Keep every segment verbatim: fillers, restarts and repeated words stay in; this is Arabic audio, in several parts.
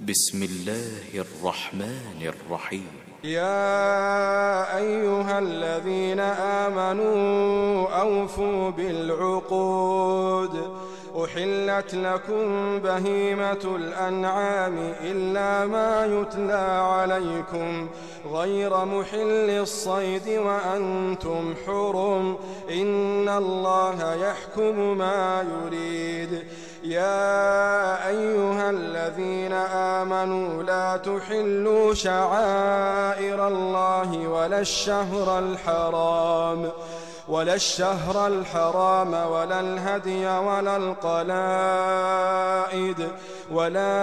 بسم الله الرحمن الرحيم. يا أيها الذين آمنوا أوفوا بالعقود. أحلت لكم بهيمة الأنعام إلا ما يتلى عليكم غير محل الصيد وأنتم حرم، إن الله يحكم ما يريد. يا أيها الذين آمنوا لا تحلوا شعائر الله ولا الشهر الحرام ولا الشهر الحرام ولا الهدي ولا القلائد ولا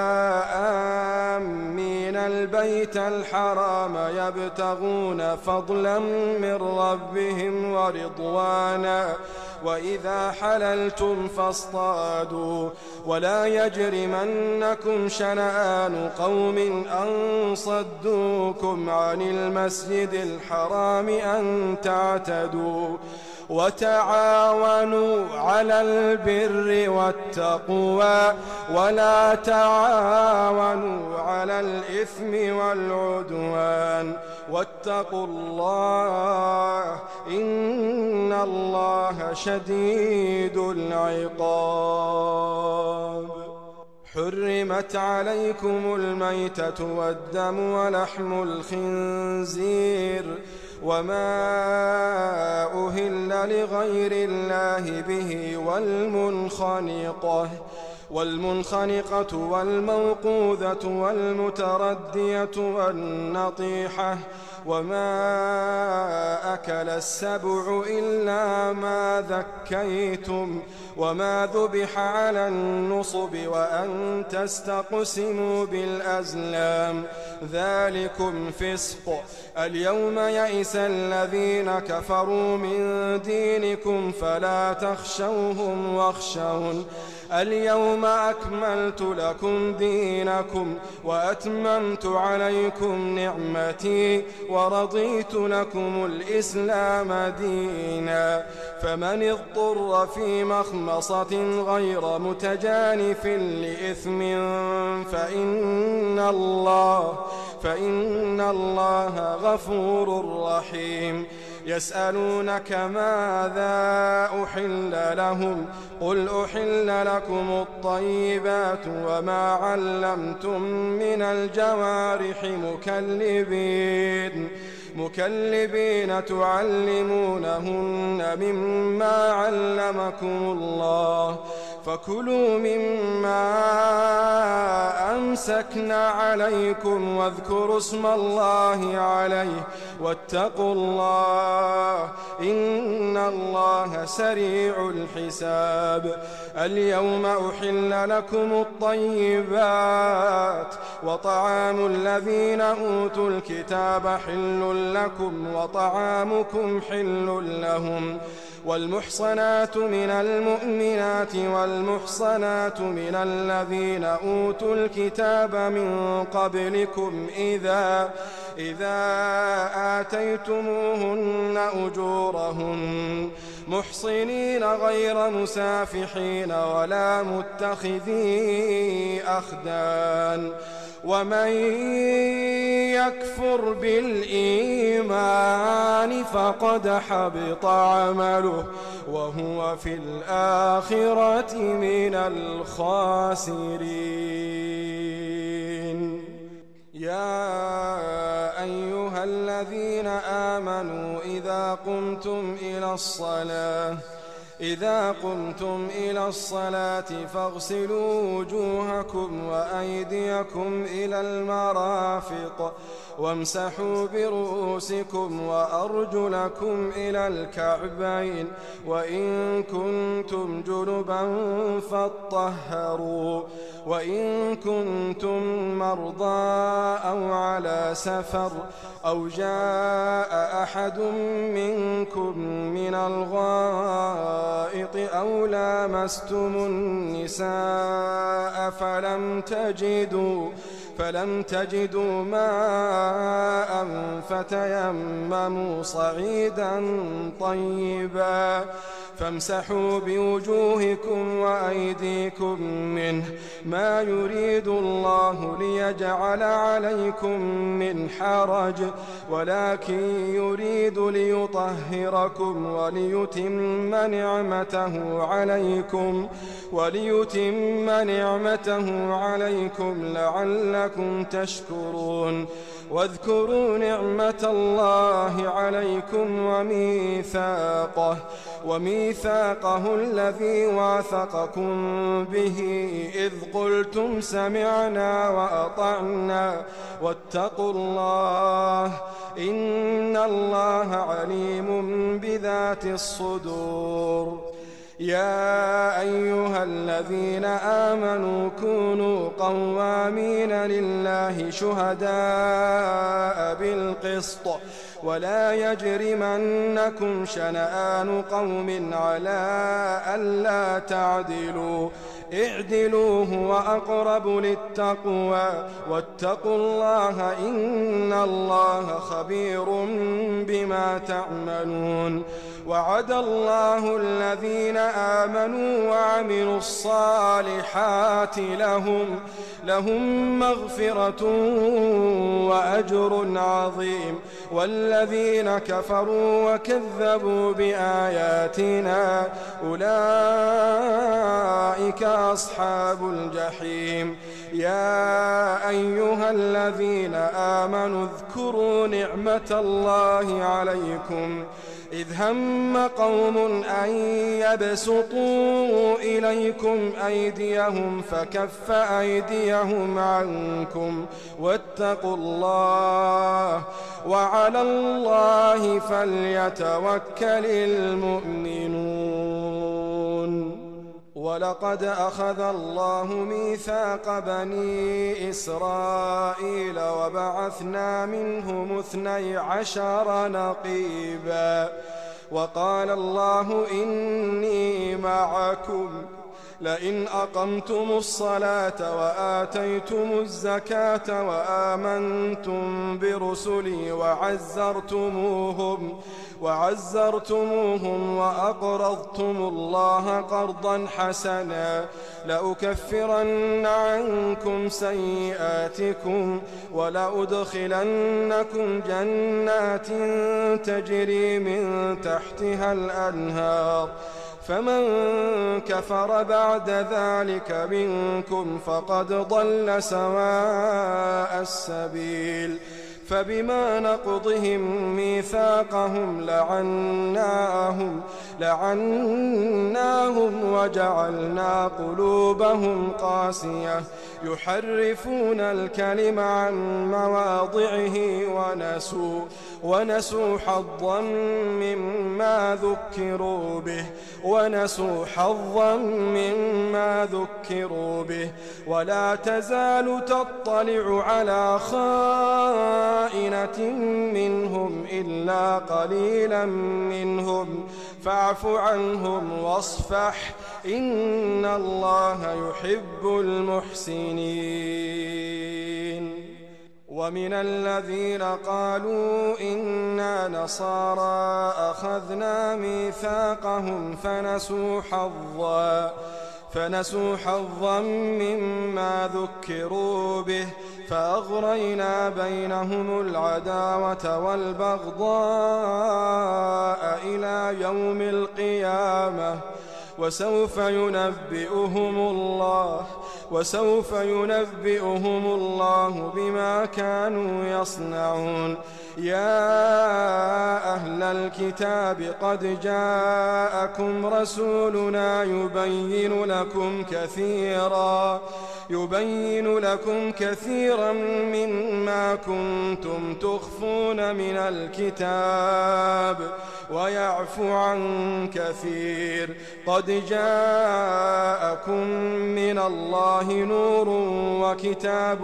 آمين البيت الحرام يبتغون فضلا من ربهم ورضوانا، وإذا حللتم فاصطادوا، ولا يجرمنكم شنآن قوم أن صدوكم عن المسجد الحرام أن تعتدوا، وتعاونوا على البر والتقوى ولا تعاونوا على الإثم والعدوان، واتقوا الله إن الله شديد العقاب. حرمت عليكم الميتة والدم ولحم الخنزير وما أهل لغير الله به والمنخنقة والمنخنقة والموقوذة والمتردية والنطيحة وما أكل السبع إلا ما ذكيتم وما ذبح على النصب وأن تستقسموا بالأزلام، ذلكم فسق. اليوم يئس الذين كفروا من دينكم فلا تخشوهم واخشون، اليوم أكملت لكم دينكم وأتممت عليكم نعمتي ورضيت لكم الإسلام دينا، فمن اضطر في مخمصة غير متجانف لإثم فإن الله فإن الله غفور رحيم. يسألونك ماذا أحل لهم قل أحل لكم الطيبات وما علمتم من الجوارح مكلبين مكلبين تعلمونهن مما علمكم الله، فكلوا مما أمسكنا عليكم واذكروا اسم الله عليه واتقوا الله إن الله سريع الحساب. اليوم أحل لكم الطيبات وطعام الذين أوتوا الكتاب حل لكم وطعامكم حل لهم، والمحصنات من المؤمنات والمحصنات من الذين أوتوا الكتاب من قبلكم إذا إذا آتيتموهن أجورهن محصنين غير مسافحين ولا متخذي أخدان، ومن يكفر بالإيمان فقد حبط عمله وهو في الآخرة من الخاسرين. يا أيها الذين آمنوا إذا قمتم إلى الصلاة إذا قمتم إلى الصلاة فاغسلوا وجوهكم وأيديكم إلى المرافق وامسحوا برؤوسكم وأرجلكم إلى الكعبين، وإن كنتم جنبا فاطهروا، وإن كنتم مرضى أو على سفر أو جاء أحد منكم من الغائط أو لامستم النساء فلم تجدوا فلم تجدوا ماء فتيمموا صعيدا طيبا فامسحوا بوجوهكم وأيديكم منه، ما يريد الله ليجعل عليكم من حرج، ولكن يريد ليطهركم وليتم نعمته عليكم وليتم نعمته عليكم لعلكم تشكرون. واذكروا نعمة الله عليكم وميثاقه وميثاقه الذي واثقكم به إذ قلتم سمعنا وأطعنا واتقوا الله إن الله عليم بذات الصدور. يا أيها الذين آمنوا كونوا قوامين لله شهداء بالقسط ولا يجرمنكم شنآن قوم على ألا تعدلوا اعدلوا هو أقرب للتقوى واتقوا الله إن الله خبير بما تعملون. وعد الله الذين آمنوا وعملوا الصالحات لهم لهم مغفرة وأجر عظيم، والذين كفروا وكذبوا بآياتنا أولئك أصحاب الجحيم. يا أيها الذين آمنوا اذكروا نعمة الله عليكم إذ هم قوم أن يبسطوا إليكم أيديهم فكف أيديهم عنكم واتقوا الله وعلى الله فليتوكل المؤمنون. ولقد أخذ الله ميثاق بني إسرائيل وبعثنا منهم اثني عشر نقيبا وقال الله إني معكم لئن أقمتم الصلاة وآتيتم الزكاة وآمنتم برسلي وعزرتموهم وعزرتموهم وأقرضتم الله قرضا حسنا لأكفرن عنكم سيئاتكم ولأدخلنكم جنات تجري من تحتها الأنهار فمن كفر بعد ذلك منكم فقد ضل سواء السبيل. فبما نقضهم ميثاقهم لعناهم لعناهم وجعلنا قلوبهم قاسية يحرفون الكلم عن مواضعه ونسوا ونسوا حظا مما ذكروا به ونسوا حظا مما ذكروا به ولا تزال تطلع على خائنة منهم إلا قليلا منهم فاعف عنهم واصفح إن الله يحب المحسنين. ومن الذين قالوا إنا نصارى أخذنا ميثاقهم فنسوا حظا فنسوا حظا مما ذكروا به فأغرينا بينهم العداوة والبغضاء إلى يوم القيامة وسوف ينبئهم الله وسوف ينبئهم الله بما كانوا يصنعون. يا أهل الكتاب قد جاءكم رسولنا يبين لكم كثيرا يبين لكم كثيرا مما كنتم تخفون من الكتاب ويعفو عن كثير. قد جاءكم من الله نور وكتاب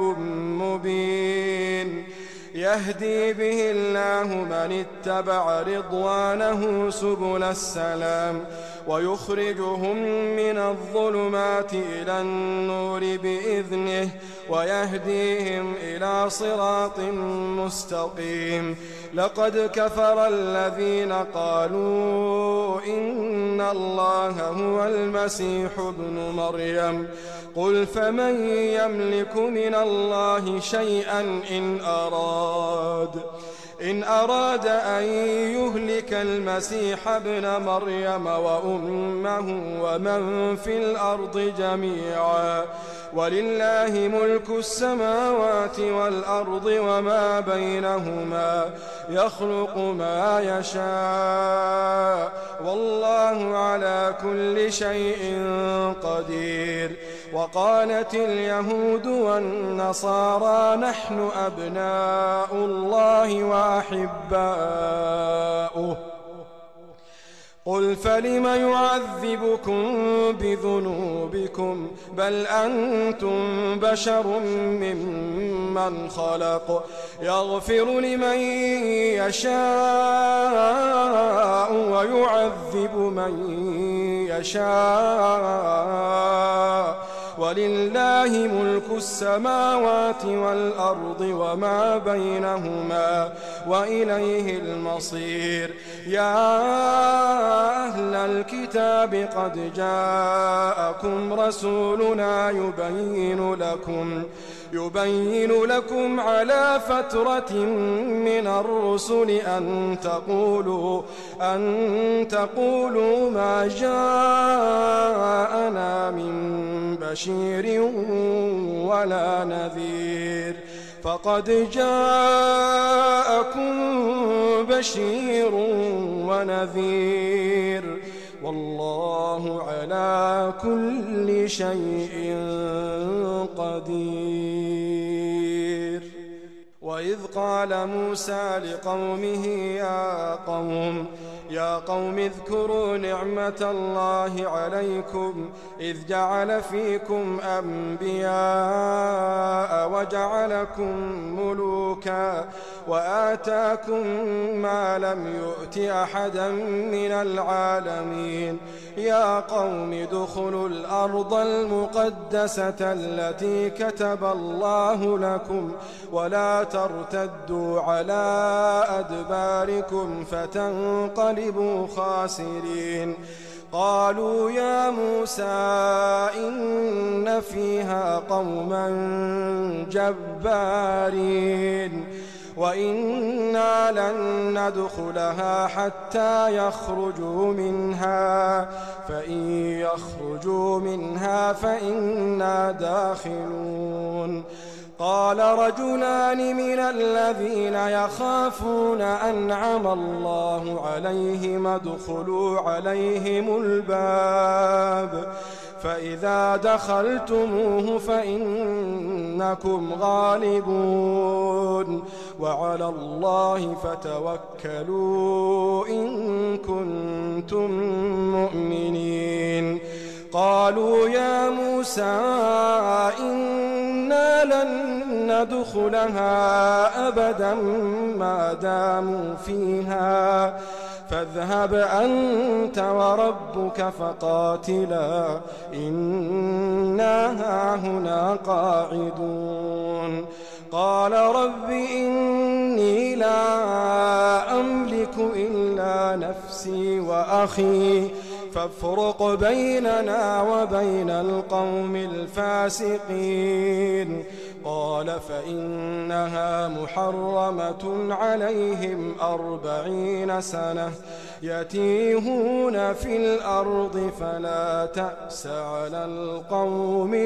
مبين يهدي به الله من اتبع رضوانه سبل السلام ويخرجهم من الظلمات إلى النور بإذنه ويهديهم إلى صراط مستقيم. لقد كفر الذين قالوا إن الله هو المسيح ابن مريم. قل فمن يملك من الله شيئا إن أراد إن أراد أن يهلك المسيح ابن مريم وأمه ومن في الأرض جميعا ولله ملك السماوات والأرض وما بينهما يخلق ما يشاء والله على كل شيء قدير. وقالت اليهود والنصارى نحن أبناء الله وأحباؤه قل فلم يعذبكم بذنوبكم بل أنتم بشر ممن خلق يغفر لمن يشاء ويعذب من يشاء ولله ملك السماوات والأرض وما بينهما وإليه المصير. يا أهل الكتاب قد جاءكم رسولنا يبين لكم يبين لكم على فترة من الرسل أن تقولوا أن تقولوا ما جاءنا من بشير ولا نذير فقد جاءكم بشير ونذير والله على كل شيء قدير. وإذ قال موسى لقومه يا قوم يا قوم اذكروا نعمة الله عليكم إذ جعل فيكم أنبياء وجعلكم ملوكا وآتاكم ما لم يؤت أحدا من العالمين. يا قوم ادخلوا الأرض المقدسة التي كتب الله لكم ولا ترتدوا على أدباركم فتنقلبوا خاسرين. قالوا يا موسى إن فيها قوما جبارين وإنا لن ندخلها حتى يخرجوا منها فإن يخرجوا منها فإنا داخلون. قال رجلان من الذين يخافون أنعم الله عليهم ادخلوا عليهم الباب فإذا دخلتموه فإنكم غالبون وعلى الله فتوكلوا إن كنتم مؤمنين. قالوا يا موسى إنا لن ندخلها أبدا ما داموا فيها فاذهب أنت وربك فقاتلا إنا هاهنا قاعدون. قال رب إني لا أملك إلا نفسي وأخي فافرق بيننا وبين القوم الفاسقين. قال فإنها محرمة عليهم أربعين سنة يتيهون في الأرض فلا تأس على القوم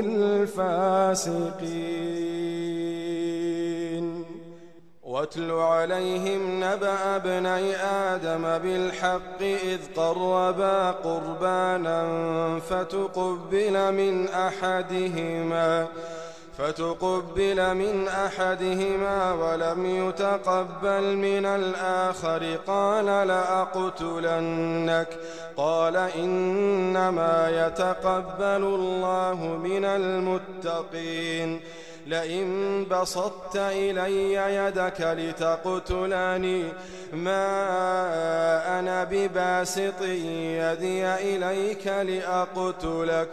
الفاسقين. واتل عليهم نبأ ابني آدم بالحق إذ قربا قربانا فتقبل من أحدهما فتقبل من أحدهما ولم يتقبل من الآخر قال لأقتلنك قال إنما يتقبل الله من المتقين. لئن بسطت إلي يدك لتقتلني ما أنا بباسط يدي إليك لأقتلك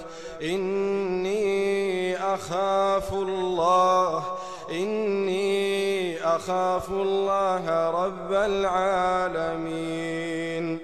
إني أخاف الله إني أخاف الله رب العالمين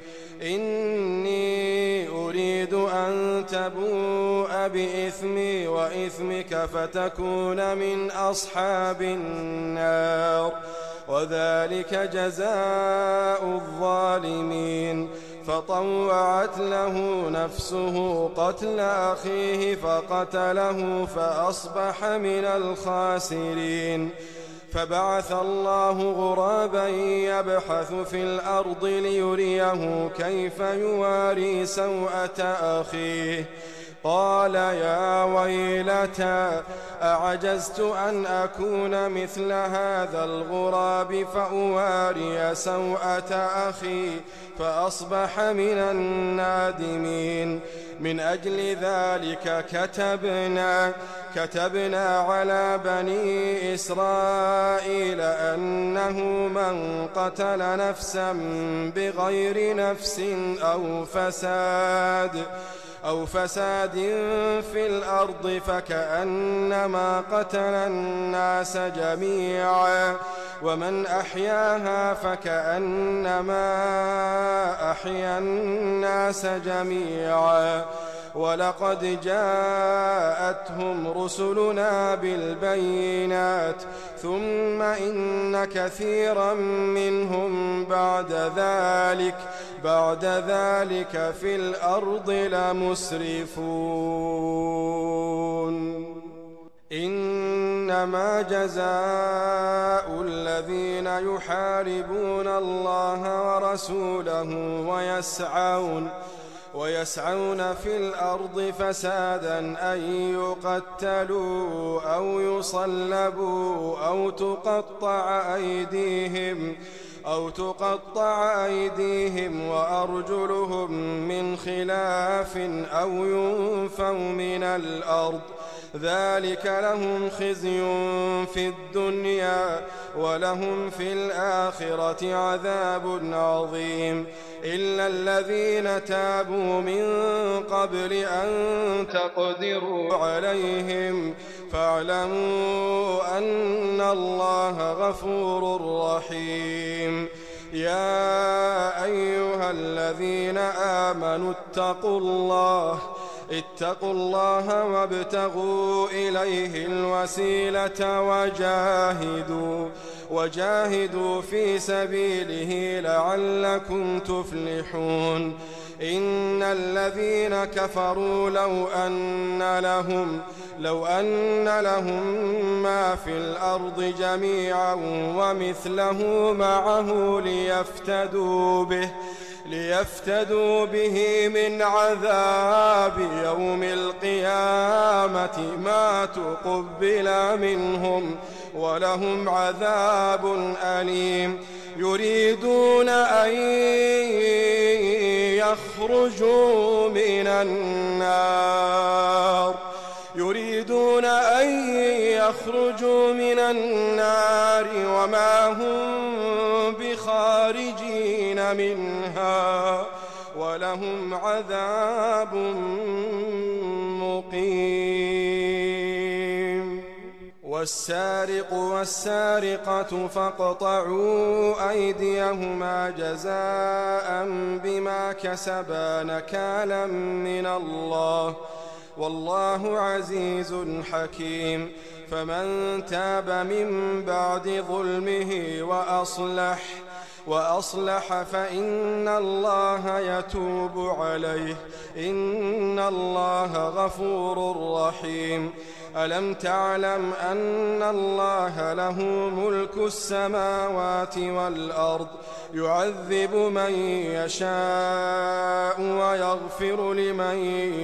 إني أريد أن تبوء بإثمي وإثمك فتكون من أصحاب النار وذلك جزاء الظالمين فطوعت له نفسه قتل أخيه فقتله فأصبح من الخاسرين فبعث الله غرابا يبحث في الأرض ليريه كيف يواري سوءة أخيه قال يا ويلتى أعجزت أن أكون مثل هذا الغراب فأواري سوءة أخي فأصبح من النادمين من أجل ذلك كتبنا كتبنا على بني إسرائيل أنه من قتل نفسا بغير نفس أو فساد أو فساد في الأرض فكأنما قتل الناس جميعا ومن أحياها فكأنما أحيا الناس جميعا ولقد جاءتهم رسلنا بالبينات ثم إن كثيرا منهم بعد ذلك بعد ذلك في الأرض لمسرفون إنما جزاء الذين يحاربون الله ورسوله ويسعون ويسعون في الأرض فسادا أن يقتلوا أو يصلبوا أو تقطع أيديهم أو تقطع أيديهم وأرجلهم من خلاف أو ينفوا من الأرض ذلك لهم خزي في الدنيا ولهم في الآخرة عذاب عظيم إلا الذين تابوا من قبل أن تقدروا عليهم فاعلموا أن الله غفور رحيم يا أيها الذين آمنوا اتقوا الله اتقوا الله وابتغوا إليه الوسيلة وجاهدوا وجاهدوا في سبيله لعلكم تفلحون إن الذين كفروا لو أن لهم لو أن لهم ما في الأرض جميعا ومثله معه ليفتدوا به ليفتدوا به من عذاب يوم القيامة ما تقبل منهم ولهم عذاب أليم يريدون أن يخرجوا من النار يريدون أن يخرجوا من النار وما هم بخارجين منها ولهم عذاب مقيم والسارق والسارقة فاقطعوا أيديهما جزاء بما كسبا نكالا من الله والله عزيز حكيم فمن تاب من بعد ظلمه وأصلح وأصلح فإن الله يتوب عليه إن الله غفور رحيم ألم تعلم أن الله له ملك السماوات والأرض يعذب من يشاء ويغفر لمن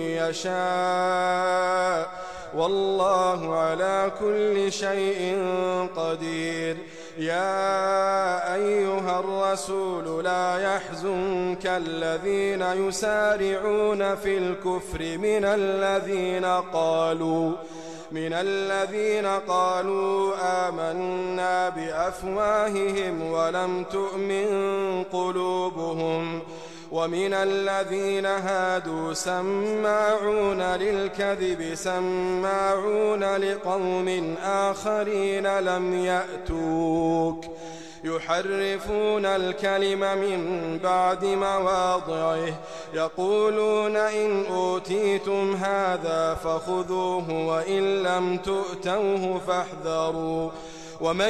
يشاء والله على كل شيء قدير يا أيها الرسول لا يحزنك الذين يسارعون في الكفر من الذين قالوا من الذين قالوا آمنا بأفواههم ولم تؤمن قلوبهم ومن الذين هادوا سماعون للكذب سماعون لقوم آخرين لم يأتوك يحرفون الكلم من بعد مواضعه يقولون إن أوتيتم هذا فخذوه وإن لم تؤتوه فاحذروا ومن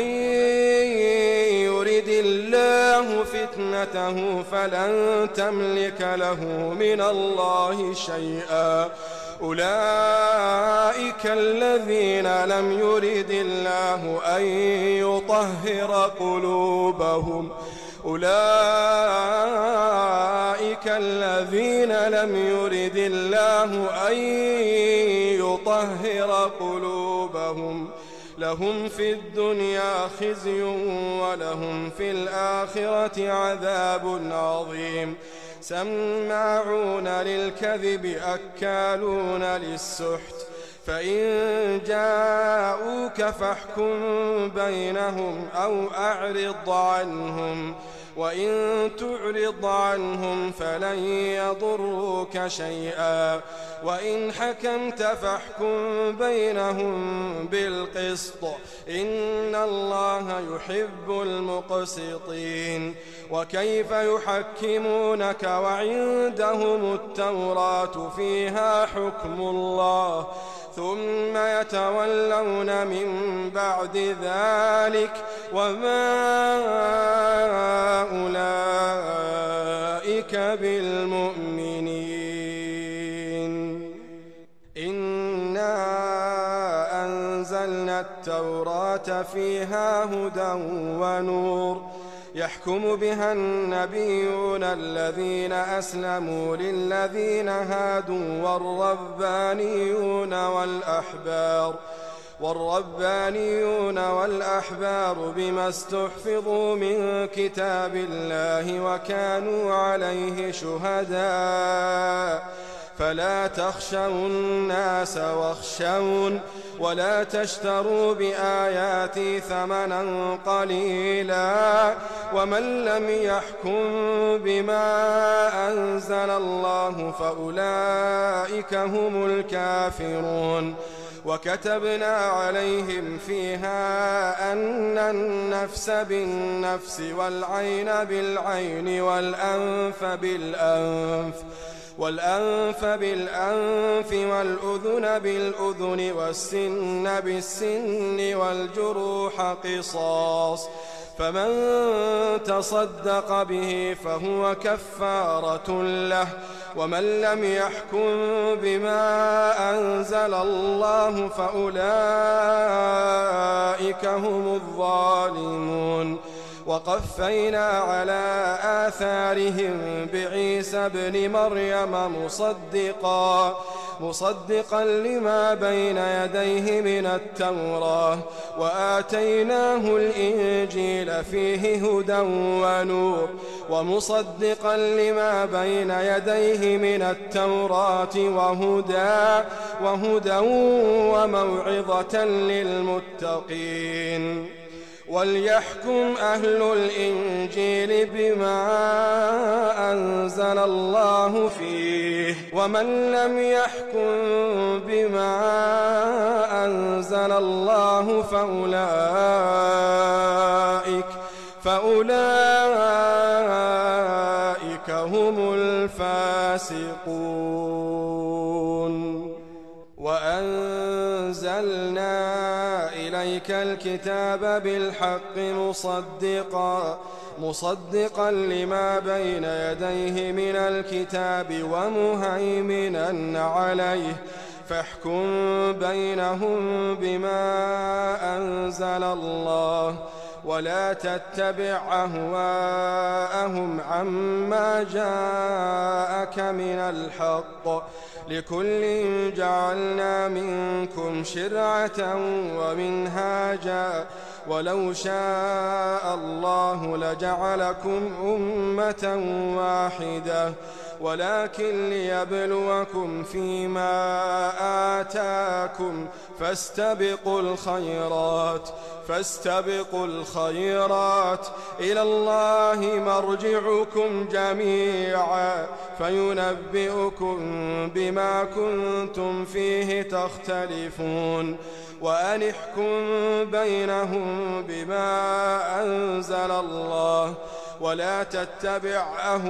يرد الله فتنته فلن تملك له من الله شيئا أولئك الذين لم يرد الله أن يطهر قلوبهم أولئك الذين لم يرد الله أن يطهر قلوبهم لهم في الدنيا خزي ولهم في الآخرة عذاب عظيم سماعون للكذب أكالون للسحت فإن جاءوك فاحكم بينهم أو أعرض عنهم وإن تعرض عنهم فلن يضروك شيئا وإن حكمت فاحكم بينهم بالقسط إن الله يحب المقسطين وكيف يحكمونك وعندهم التوراة فيها حكم الله ثم يتولون من بعد ذلك وما أولئك بالمؤمنين إنا أنزلنا التوراة فيها هدى ونور يحكم بها النبيون الذين أسلموا للذين هادوا والربانيون والأحبار والربانيون والأحبار بما استحفظوا من كتاب الله وكانوا عليه شهداء فلا تخشوا الناس واخشون ولا تشتروا بآياتي ثمنا قليلا ومن لم يحكم بما أنزل الله فأولئك هم الكافرون وكتبنا عليهم فيها أن النفس بالنفس والعين بالعين والأنف بالأنف والأنف بالأنف والأذن بالأذن والسن بالسن والجروح قصاص فمن تصدق به فهو كفارة له ومن لم يحكم بما أنزل الله فأولئك هم الظالمون وقفينا على آثارهم بعيسى ابن مريم مصدقا مصدقا لما بين يديه من التوراة وآتيناه الإنجيل فيه هدى ونور ومصدقا لما بين يديه من التوراة وهدى وهدى وموعظة للمتقين وليحكم أهل الإنجيل بما أنزل الله فيه ومن لم يحكم بما أنزل الله فأولئك فأولئك هم الفاسقون وأنزلنا إليك الكتاب بالحق مصدقا مصدقا لما بين يديه من الكتاب ومهيمنا عليه فاحكم بينهم بما أنزل الله ولا تتبع أهواءهم عما جاءك من الحق لكل جعلنا منكم شرعة ومنهاجا ولو شاء الله لجعلكم أمة واحدة ولكن ليبلوكم فيما آتاكم فاستبقوا الخيرات فاستبقوا الخيرات إلى الله مرجعكم جميعا فينبئكم بما كنتم فيه تختلفون وأن احكم بينهم بما أنزل الله ولا تتبع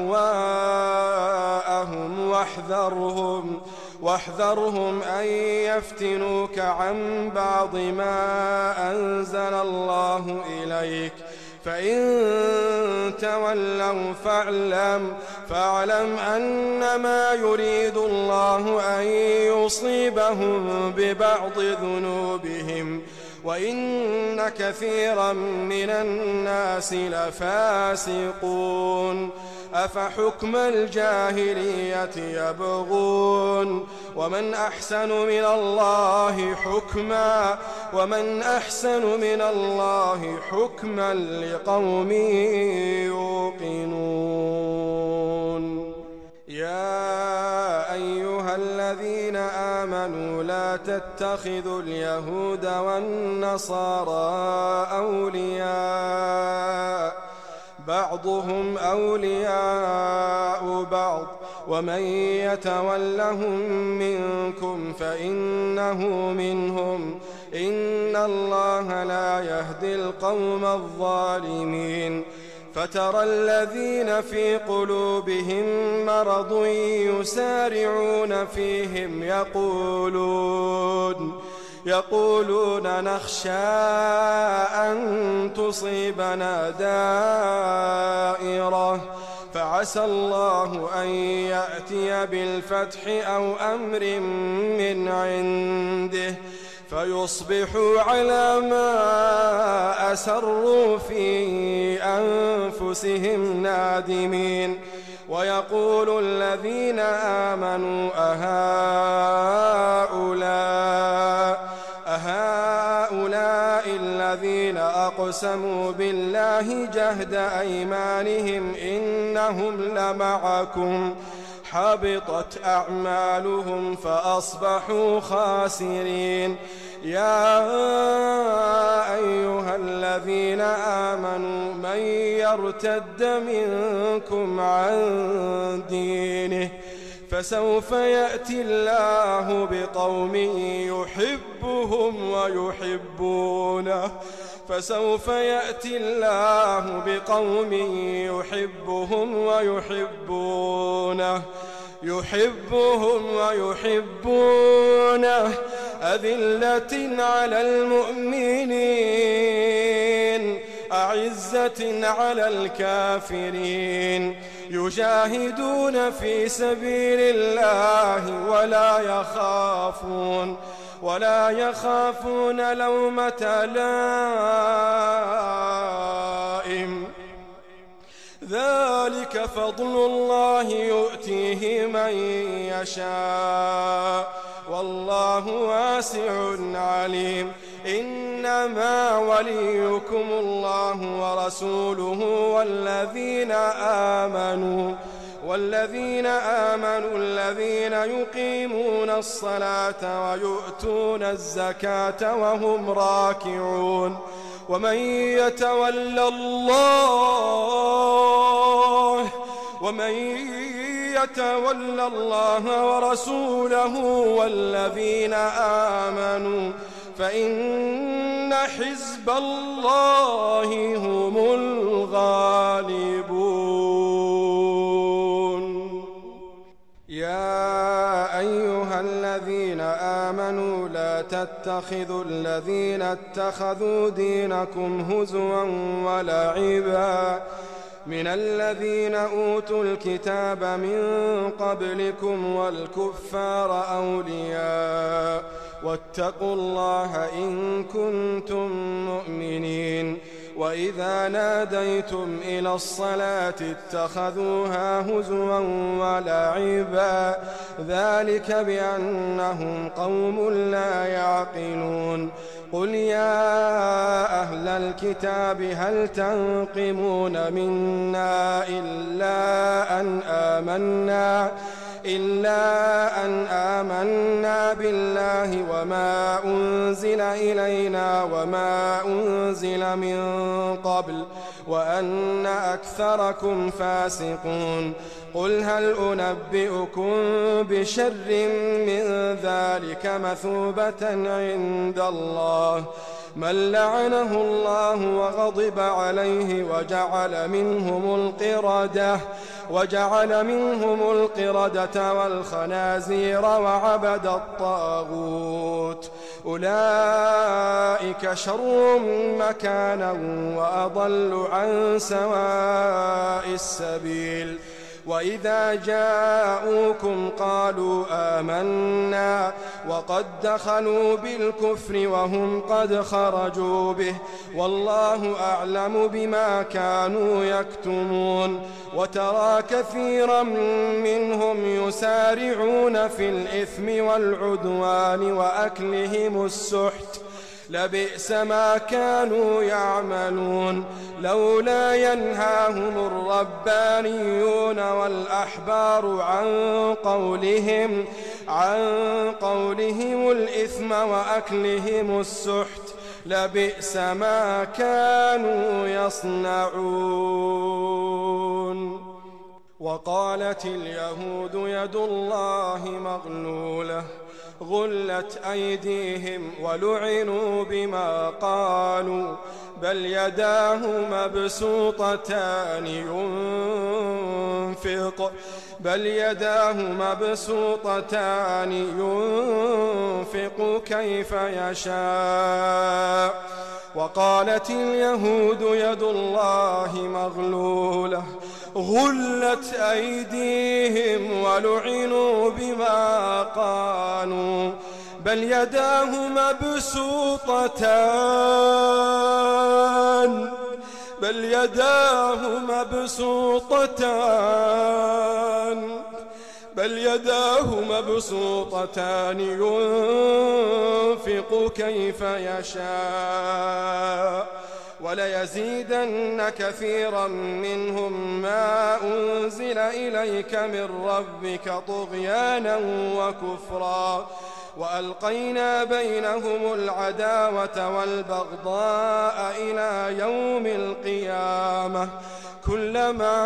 أهواءهم واحذرهم واحذرهم أن يفتنوك عن بعض ما أنزل الله إليك فإن تولوا فاعلم فاعلم أنما يريد الله أن يصيبهم ببعض ذنوبهم وإن كثيرا من الناس لفاسقون أفحكم الجاهلية يبغون ومن أحسن من الله حكما ومن أحسن من الله حكما لقوم يوقنون يا أيها الذين آمنوا لا تتخذوا اليهود والنصارى أولياء بعضهم أولياء بعض ومن يتولهم منكم فإنه منهم إن الله لا يهدي القوم الظالمين فترى الذين في قلوبهم مرض يسارعون فيهم يقولون يقولون نخشى أن تصيبنا دائرة فعسى الله أن يأتي بالفتح أو أمر من عنده فيصبحوا على ما أسروا في أنفسهم نادمين ويقول الذين آمنوا أهؤلاء أهؤلاء الذين أقسموا بالله جهد أيمانهم إنهم لمعكم حبطت أعمالهم فأصبحوا خاسرين يا أيها الذين آمنوا من يرتد منكم عن دينه فسوف يأتي الله بقوم يحبهم ويحبونه فسوف يأتي الله بقوم يحبهم ويحبونه يحبهم ويحبونه أذلة على المؤمنين أعزة على الكافرين يجاهدون في سبيل الله ولا يخافون ولا يخافون لومة لائم ذلك فضل الله يؤتيه من يشاء والله واسع عليم إنما وليكم الله ورسوله والذين آمنوا والذين آمنوا الذين يقيمون الصلاة ويؤتون الزكاة وهم راكعون ومن يتولى الله ومن يتولى الله ورسوله والذين آمنوا فإن حزب الله هم الغالبون يا أيها الذين آمنوا لا تتخذوا الذين اتخذوا دينكم هزوا ولعبا من الذين أوتوا الكتاب من قبلكم والكفار أولياء واتقوا الله إن كنتم مؤمنين وإذا ناديتم إلى الصلاة اتخذوها هزوا ولعبا ذلك بأنهم قوم لا يعقلون قل يا أهل الكتاب هل تنقمون منا إلا أن آمنا إلا أن آمنا بالله وما أنزل إلينا وما أنزل من قبل وأن أكثركم فاسقون. قل هل أنبئكم بشر من ذلك مثوبة عند الله من لعنه الله وغضب عليه وجعل منهم القردة وجعل منهم القردة والخنازير وعبد الطاغوت أولئك شر مكانا وأضل عن سواء السبيل. وإذا جاءوكم قالوا آمنا وقد دخلوا بالكفر وهم قد خرجوا به والله أعلم بما كانوا يكتمون. وترى كثيرا منهم يسارعون في الإثم والعدوان وأكلهم السحت لبئس ما كانوا يعملون. لولا ينهاهم الربانيون والأحبار عن قولهم عن قولهم الإثم وأكلهم السحت لبئس ما كانوا يصنعون. وقالت اليهود يد الله مغلولة غلت أيديهم ولعنوا بما قالوا بل يداه مبسوطتان ينفق بل يداه مبسوطتان ينفق كيف يشاء. وقالت اليهود يد الله مغلولة غلت أيديهم ولعنوا بما قالوا بل يداه مبسوطتان بل يداه مبسوطتان بل يداه مبسوطتان ينفق كيف يشاء. وليزيدن كثيرا منهم ما أنزل إليك من ربك طغيانا وكفرا وألقينا بينهم العداوة والبغضاء إلى يوم القيامة كلما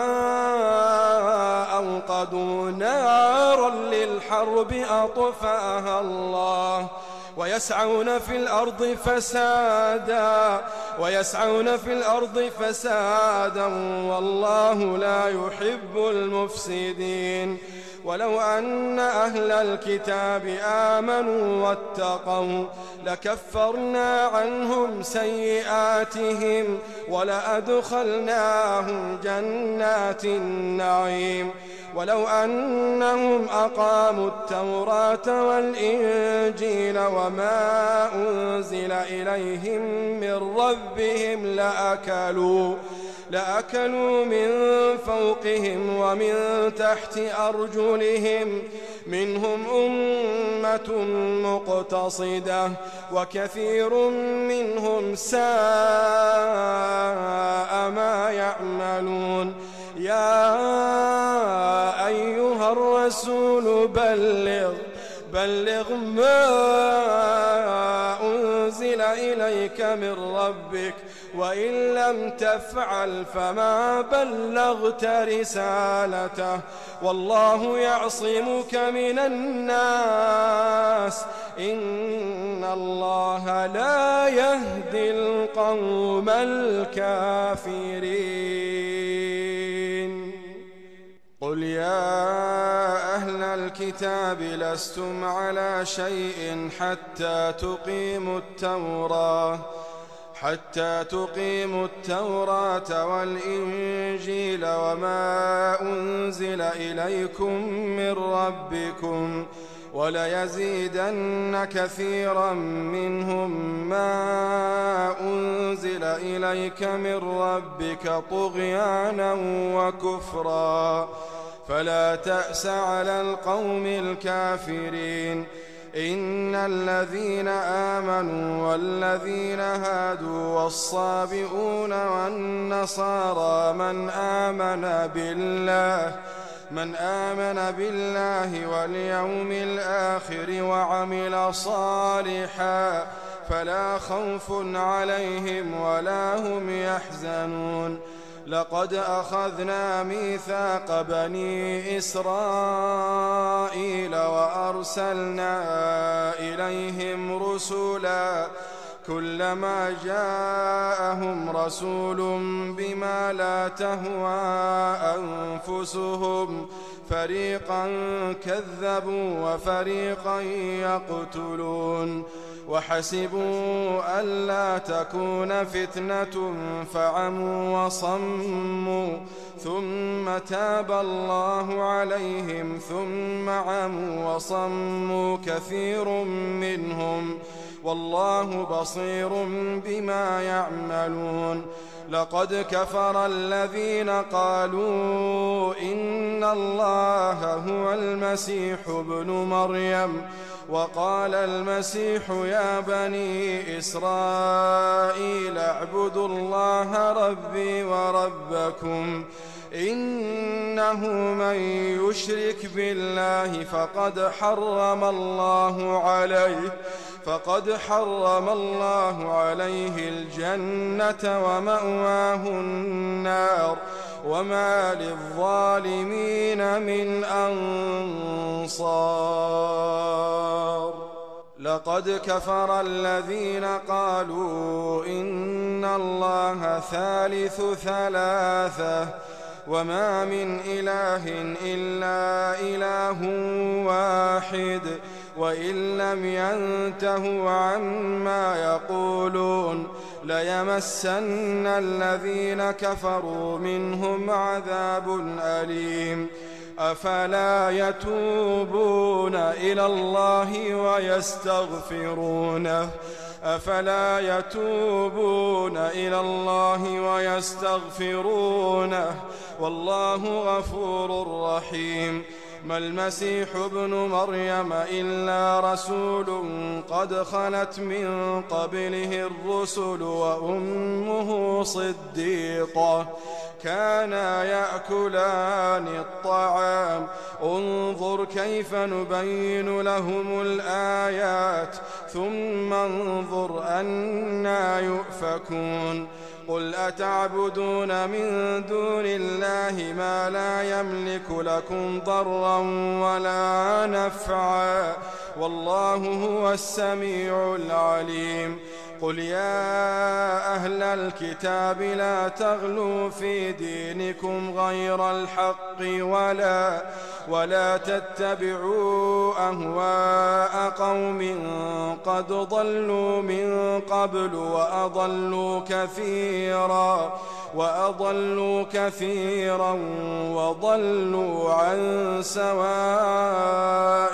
أوقدوا نارا للحرب أطفأها الله ويسعون في الأرض فسادا ويسعون في الأرض فسادا والله لا يحب المفسدين. ولو أن أهل الكتاب آمنوا واتقوا لكفرنا عنهم سيئاتهم ولأدخلناهم جنات النعيم. ولو أنهم أقاموا التوراة والإنجيل وما أنزل إليهم من ربهم لأكلوا لأكلوا من فوقهم ومن تحت أرجلهم منهم أمة مقتصدة وكثير منهم ساء ما يعملون. يا أيها الرسول بلغ بلغ ما أنزل إليك من ربك وإن لم تفعل فما بلغت رسالته والله يعصمك من الناس إن الله لا يهدي القوم الكافرين. قل يا أهل الكتاب لستم على شيء حتى تقيموا التوراة حتى تقيموا التوراة والإنجيل وما أنزل إليكم من ربكم وليزيدن كثيرا منهم ما أنزل إليك من ربك طغيانا وكفرا فلا تأس على القوم الكافرين. إن الذين آمنوا والذين هادوا والصابئون والنصارى من آمن بالله من آمن بالله واليوم الآخر وعمل صالحا فلا خوف عليهم ولا هم يحزنون. لقد أخذنا ميثاق بني إسرائيل وأرسلنا إليهم رسلا كلما جاءهم رسول بما لا تهوى أنفسهم فريقا كذبوا وفريقا يقتلون. وحسبوا ألا تكون فتنة فعموا وصموا ثم تاب الله عليهم ثم عموا وصموا كثير منهم والله بصير بما يعملون. لقد كفر الذين قالوا إن الله هو المسيح ابن مريم وقال المسيح يا بني إسرائيل اعبدوا الله ربي وربكم إنه من يشرك بالله فقد حرم الله عليه فقد حرم الله عليه الجنة ومأواه النار وما للظالمين من أنصار. لقد كفر الذين قالوا إن الله ثالث ثلاثة وما من إله إلا إله واحد وإن لم ينتهوا عما يقولون ليمسن الذين كفروا منهم عذاب أليم. أفلا يتوبون إلى الله ويستغفرونه أفلا يتوبون إلى الله ويستغفرونه والله غفور رحيم. ما المسيح ابن مريم إلا رسول قد خلت من قبله الرسل وأمه صديقة كانا يأكلان الطعام انظر كيف نبين لهم الآيات ثم انظر أنى يؤفكون. قل أتعبدون من دون الله ما لا يملك لكم ضرا ولا نفعا والله هو السميع العليم. قل يا أهل الكتاب لا تغلوا في دينكم غير الحق ولا ولا تتبعوا أهواء قوم قد ضلوا من قبل وأضلوا كثيرا وأضلوا كثيرا وضلوا عن سواء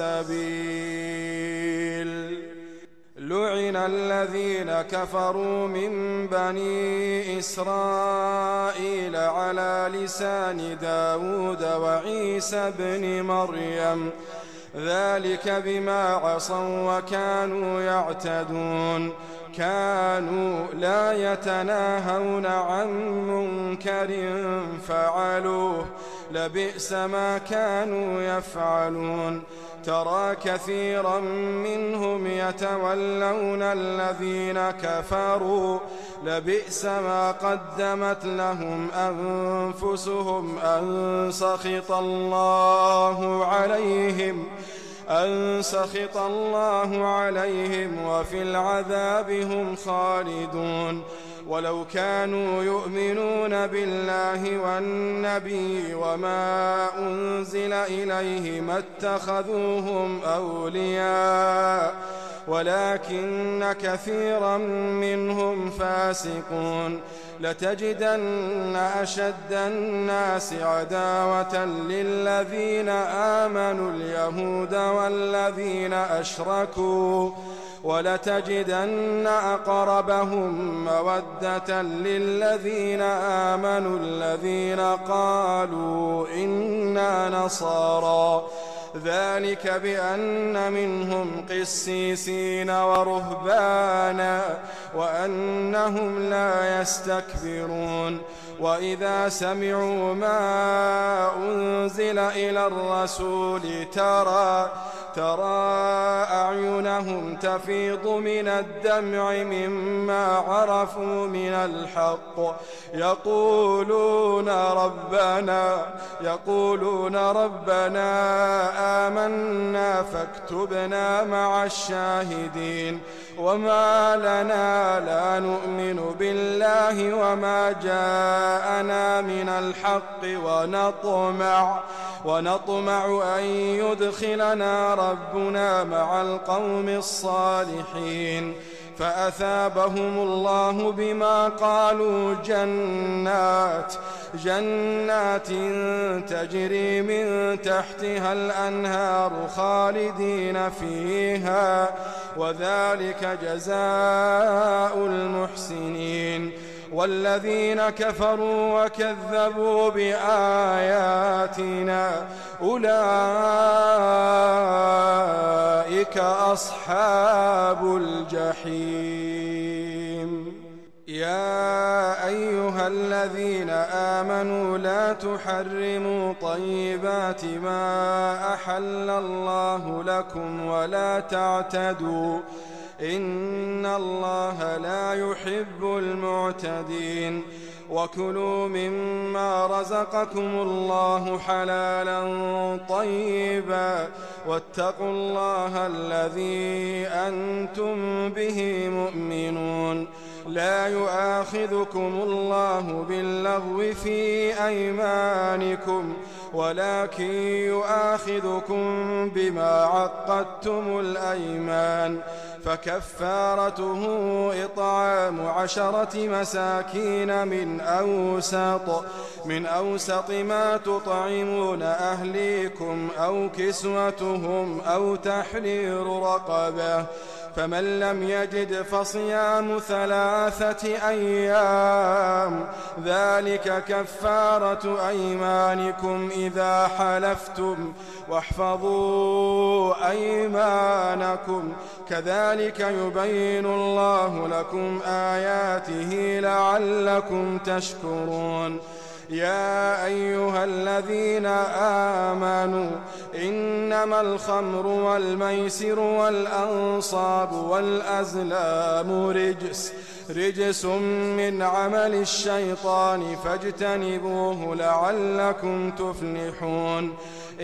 السبيل. لعن الذين كفروا من بني إسرائيل على لسان داود وعيسى بن مريم ذلك بما عصوا وكانوا يعتدون. كانوا لا يتناهون عن منكر فعلوه لبئس ما كانوا يفعلون. ترى كثيرا منهم يتولون الذين كفروا لبئس ما قدمت لهم أنفسهم أن سخط الله عليهم أن سخط الله عليهم وفي العذاب هم خالدون. ولو كانوا يؤمنون بالله والنبي وما أنزل إليه ما اتخذوهم أولياء ولكن كثيرا منهم فاسقون. لتجدن أشد الناس عداوة للذين آمنوا اليهود والذين أشركوا ولتجدن أقربهم مودة للذين آمنوا الذين قالوا إنا نصارى ذلك بأن منهم قسيسين ورهبانا وأنهم لا يستكبرون وإذا سمعوا ما أنزل إلى الرسول ترى ترى أعينهم تفيض من الدمع مما عرفوا من الحق يقولون ربنا يقولون ربنا آمنا فاكتبنا مع الشاهدين وما لنا لا نؤمن بالله وما جاءنا من الحق ونطمع ونطمع أن يدخلنا ربنا مع القوم الصالحين فأثابهم الله بما قالوا جنات جنات تجري من تحتها الأنهار خالدين فيها وذلك جزاء المحسنين والذين كفروا وكذبوا بآياتنا أولئك أصحاب الجحيم يا أيها الذين آمنوا لا تحرموا طيبات ما أحل الله لكم ولا تعتدوا إن الله لا يحب المعتدين وكلوا مما رزقكم الله حلالا طيبا واتقوا الله الذي أنتم به مؤمنون لا يؤاخذكم الله باللغو في أيمانكم ولكن يؤاخذكم بما عقدتم الأيمان فكفارته إطعام عشرة مساكين من أوسط من أوسط ما تطعمون أهليكم أو كسوتهم أو تحرير رقبة فمن لم يجد فصيام ثلاثة أيام ذلك كفارة أيمانكم إذا حلفتم واحفظوا أيمانكم كذلك يبين الله لكم آياته لعلكم تشكرون يا أيها الذين آمنوا إنما الخمر والميسر والأنصاب والأزلام رجس رجس من عمل الشيطان فاجتنبوه لعلكم تفلحون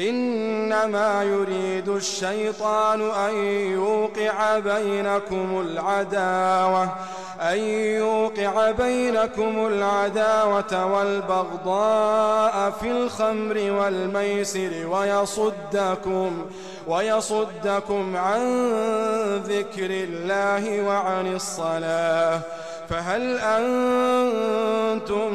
إنما يريد الشيطان أن يوقع بينكم العداوة أن يوقع بينكم العداوة والبغضاء في الخمر والميسر ويصدكم ويصدكم عن ذكر الله وعن الصلاة فهل أنتم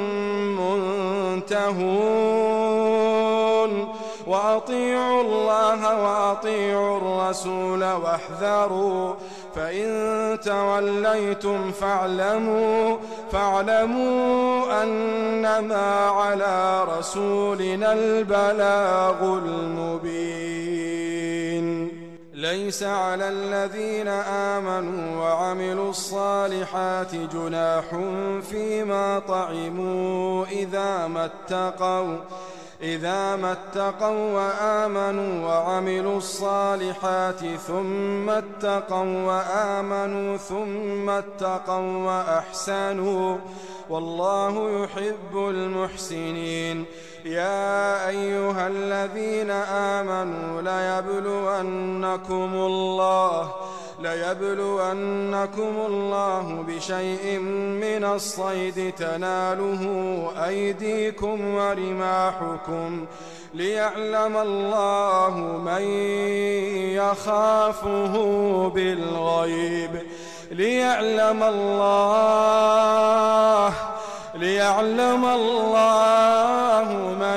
منتهون وأطيعوا الله وأطيعوا الرسول واحذروا فإن توليتم فاعلموا فاعلموا أنما على رسولنا البلاغ المبين ليس على الذين آمنوا وعملوا الصالحات جناح فيما طعموا إذا ما اتقوا إذا ما اتقوا وآمنوا وعملوا الصالحات ثم اتقوا وآمنوا ثم اتقوا وأحسنوا والله يحب المحسنين يا أيها الذين آمنوا ليبلونكم الله ليبلونكم الله بشيء من الصيد تناله أيديكم ورماحكم ليعلم الله من يخافه بالغيب ليعلم الله ليعلم الله من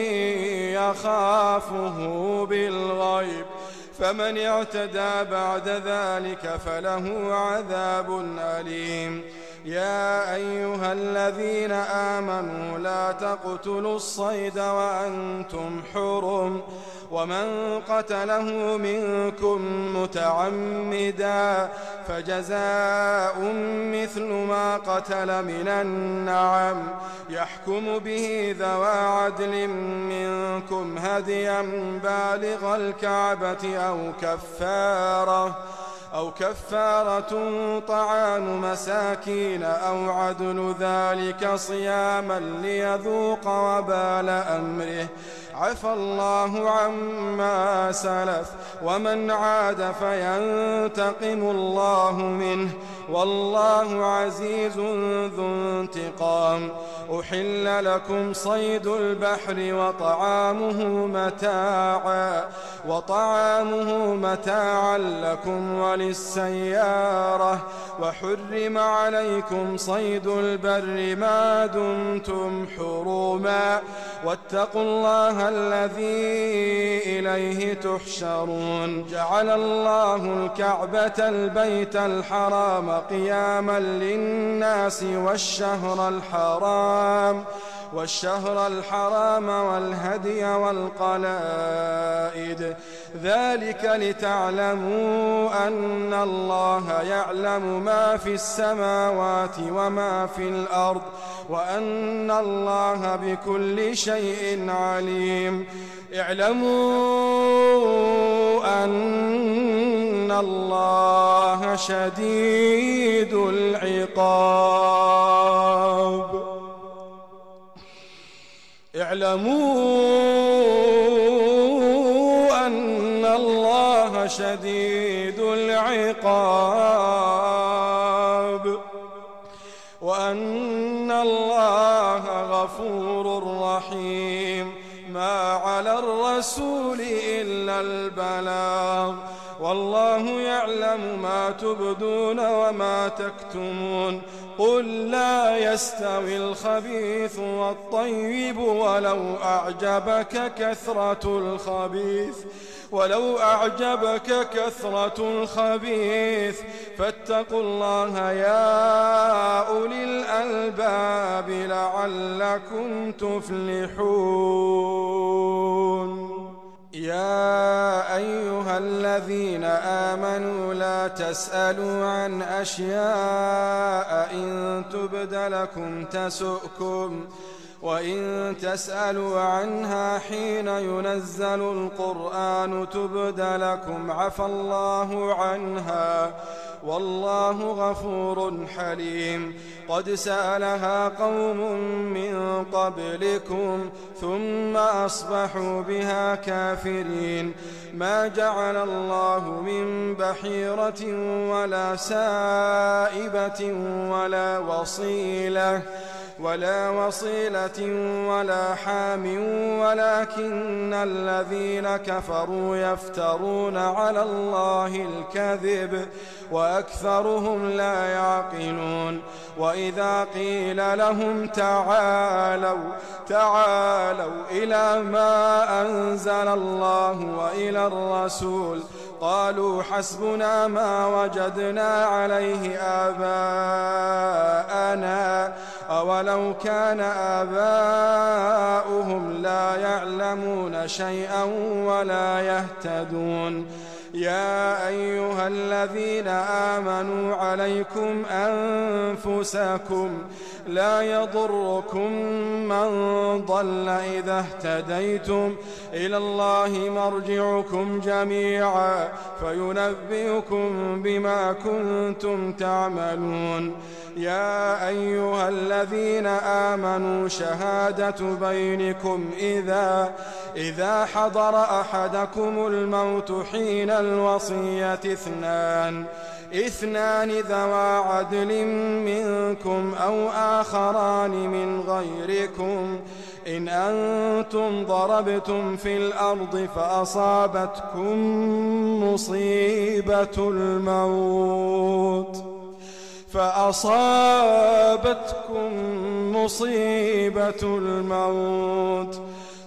يخافه بالغيب فمن اعتدى بعد ذلك فله عذاب أليم يا أيها الذين آمنوا لا تقتلوا الصيد وأنتم حرم ومن قتله منكم متعمدا فجزاء مثل ما قتل من النعم يحكم به ذوى عدل منكم هديا بالغ الكعبة أو كفارة أو كفارة طعام مساكين أو عدل ذلك صياما ليذوق وبال أمره عفى الله عما سلف ومن عاد فينتقم الله منه والله عزيز ذو انتقام. أحل لكم صيد البحر وطعامه متاعا وطعامه متاعا لكم وللسيارة وحرم عليكم صيد البر ما دمتم حرما واتقوا الله الذي إليه تحشرون. جعل الله الكعبة البيت الحرام قياما للناس والشهر الحرام والشهر الحرام والهدي والقلائد ذلك لتعلموا أن الله يعلم ما في السماوات وما في الأرض وأن الله بكل شيء عليم. اعلموا أن الله شديد العقاب. اعلموا أن الله شديد العقاب وأن الله غفور رحيم. ما على الرسول إلا البلاغ والله يعلم ما تبدون وما تكتمون. قل لا يستوي الخبيث والطيب ولو أعجبك كثرة الخبيث ولو أعجبك كثرة الخبيث فاتقوا الله يا أولي الألباب لعلكم تفلحون. يا أيها الذين آمنوا لا تسألوا عن أشياء إن تبد لكم تسؤكم وإن تسألوا عنها حين ينزل القرآن تبد لكم عفى الله عنها والله غفور حليم. قد سألها قوم من قبلكم ثم أصبحوا بها كافرين. ما جعل الله من بحيرة ولا سائبة ولا وصيلة ولا وصيلة ولا حام ولكن الذين كفروا يفترون على الله الكذب وأكثرهم لا يعقلون. وإذا قيل لهم تعالوا تعالوا إلى ما أنزل الله وإلى الرسول قالوا حسبنا ما وجدنا عليه آباءنا أولو كان آباؤهم لا يعلمون شيئا ولا يهتدون. يا أيها الذين آمنوا عليكم أنفسكم لا يضركم من ضل إذا اهتديتم إلى الله مرجعكم جميعا فينبئكم بما كنتم تعملون. يا أيها الذين آمنوا شهادة بينكم إذا إذا حضر أحدكم الموت حين الوصية اثنان اثنان ذوى عدل منكم أو آخران من غيركم إن أنتم ضربتم في الأرض فأصابتكم مصيبة الموت فأصابتكم مصيبة الموت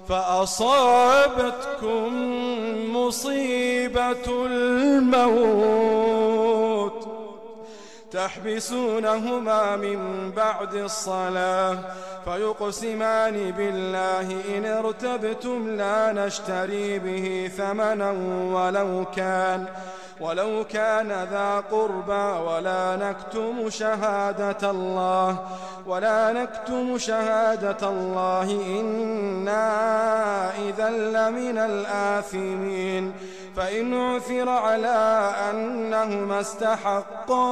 فأصابتكم مصيبة الموت تحبسونهما من بعد الصلاة فيقسمان بالله إن ارتبتم لا نشتري به ثمنا ولو كان ولو كان ذا قربى ولا نكتم شهادة الله ولا نكتم شهادة الله إنا إذا لمن الآثمين فإن عثر على أنهما استحقا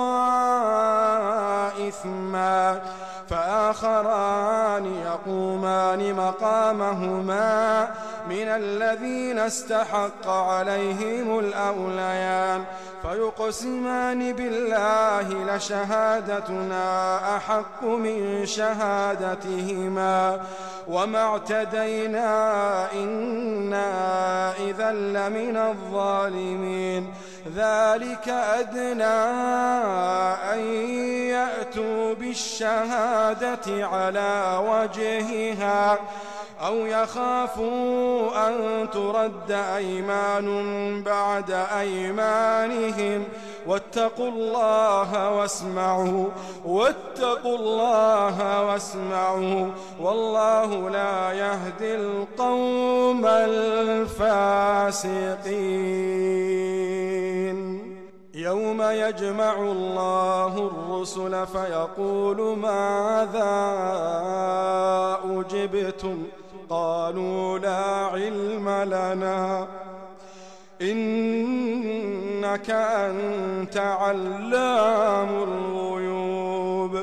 إثما فآخران يقومان مقامهما من الذين استحق عليهم الأوليان فيقسمان بالله لشهادتنا أحق من شهادتهما وما اعتدينا إنا إذا لمن الظالمين ذلك أدنى أن يأتوا بالشهادة على وجهها أو يخافوا أن ترد أيمان بعد أيمانهم واتقوا الله واسمعوا واتقوا الله واسمعوا والله لا يهدي القوم الفاسقين يوم يجمع الله الرسل فيقول ماذا أجبتم قالوا لا علم لنا إنك أنت علام الغيوب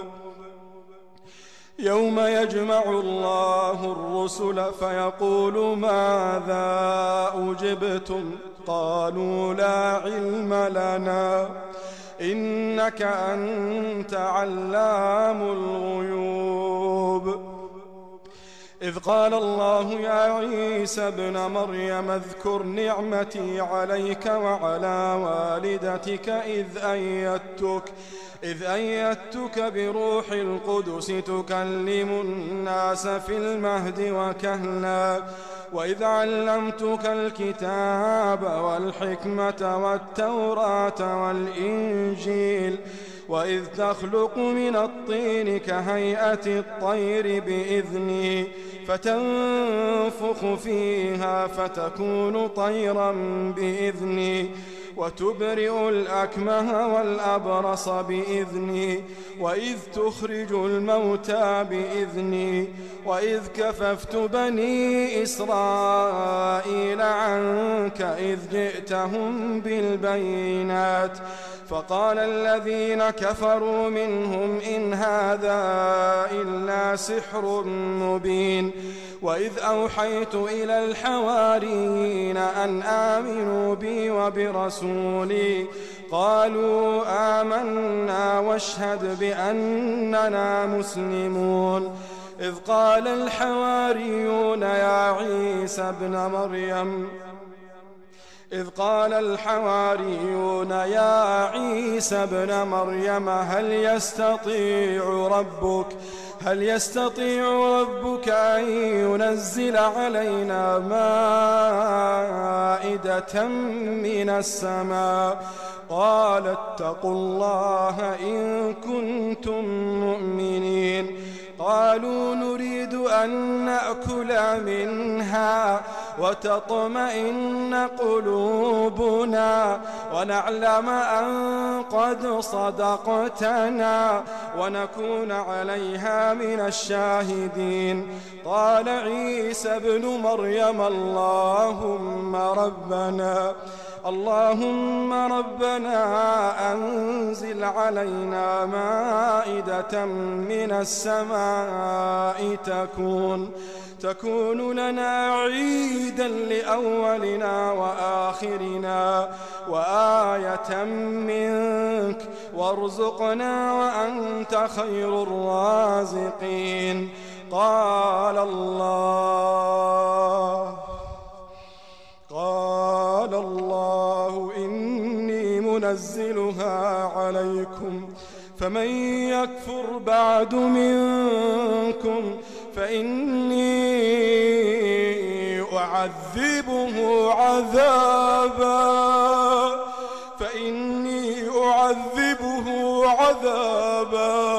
يوم يجمع الله الرسل فيقول ماذا أجبتم قالوا لا علم لنا إنك أنت علام الغيوب إذ قال الله يا عيسى ابن مريم اذكر نعمتي عليك وعلى والدتك إذ أيدتك إذ أيدتك بروح القدس تكلم الناس في المهد وكهلا وإذ علمتك الكتاب والحكمة والتوراة والإنجيل وإذ تخلق من الطين كهيئة الطير بإذني فتنفخ فيها فتكون طيرا بإذني وتبرئ الأكمه والأبرص بإذني وإذ تخرج الموتى بإذني وإذ كففت بني إسرائيل عنك إذ جئتهم بالبينات فقال الذين كفروا منهم إن هذا إلا سحر مبين وإذ أوحيت إلى الحواريين أن آمنوا بي وبرسولي قالوا آمنا واشهد بأننا مسلمون إذ قال الحواريون يا عيسى ابن مريم إذ قال الحواريون يا عيسى ابن مريم هل يستطيع ربك هل يستطيع ربك أن ينزل علينا مائدة من السماء قال اتقوا الله إن كنتم مؤمنين قالوا نريد أن نأكل منها وتطمئن قلوبنا ونعلم أن قد صدقتنا ونكون عليها من الشاهدين قال عيسى ابن مريم اللهم ربنا اللهم ربنا أنزل علينا مائدة من السماء تكون تكون لنا عيدا لأولنا وآخرنا وآية منك وارزقنا وأنت خير الرازقين قال الله قال الله إني منزلها عليكم فمن يكفر بعد منكم فإني أعذبه عذابا فإني أعذبه عذابا عذابا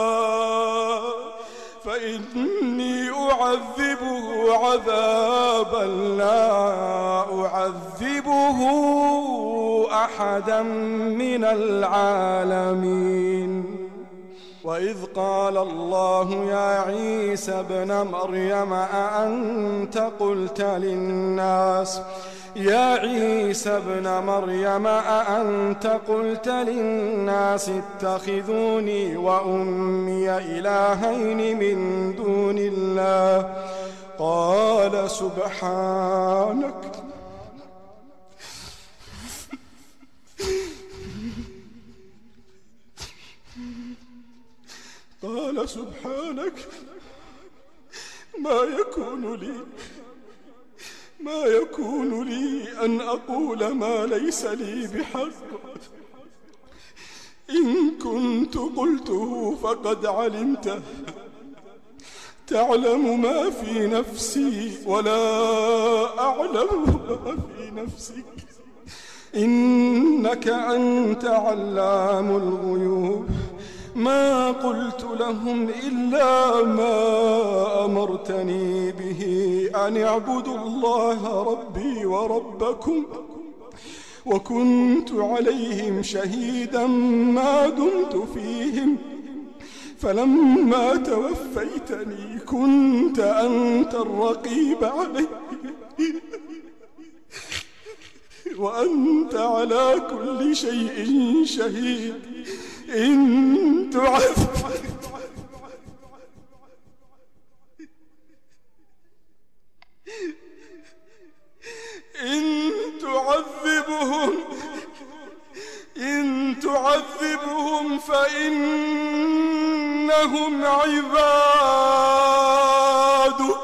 فإني أعذبه عذابا لا أعذبه أحدا من العالمين. وإذ قال الله يا عيسى ابن مريم أأنت قلت للناس يا عيسى ابن مريم أأنت قلت للناس اتخذوني وأمي إلهين من دون الله قال سبحانك قال سبحانك ما يكون لي ما يكون لي أن أقول ما ليس لي بحق إن كنت قلته فقد علمته تعلم ما في نفسي ولا أعلم ما في نفسك إنك أنت علام الغيوب. ما قلت لهم إلا ما أمرتني به أن اعبدوا الله ربي وربكم وكنت عليهم شهيدا ما دمت فيهم فلما توفيتني كنت أنت الرقيب علي وأنت على كل شيء شهيد. إن تعذب إن تعذبهم إن تعذبهم فإنهم عبادك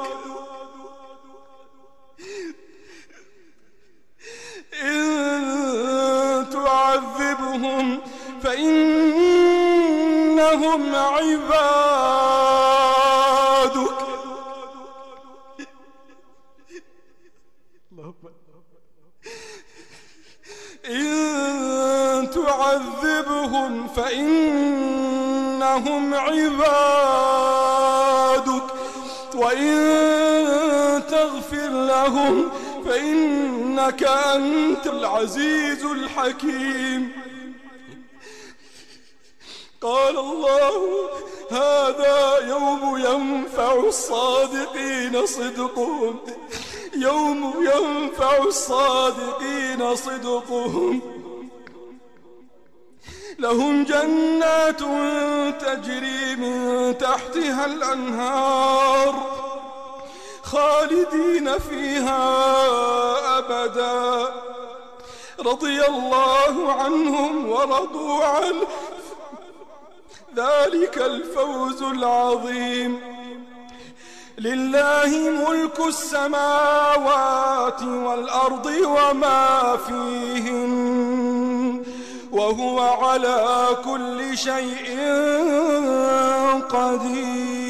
إن تعذبهم فإنهم عبادك. إن تعذبهم فإنهم عبادك وإن تغفر لهم فإنك أنت العزيز الحكيم. قال الله هذا يوم ينفع الصادقين صدقهم يوم ينفع الصادقين صدقهم لهم جنات تجري من تحتها الأنهار خالدين فيها أبدا رضي الله عنهم ورضوا عنه ذلك الفوز العظيم. لله ملك السماوات والأرض وما فيهن وهو على كل شيء قدير.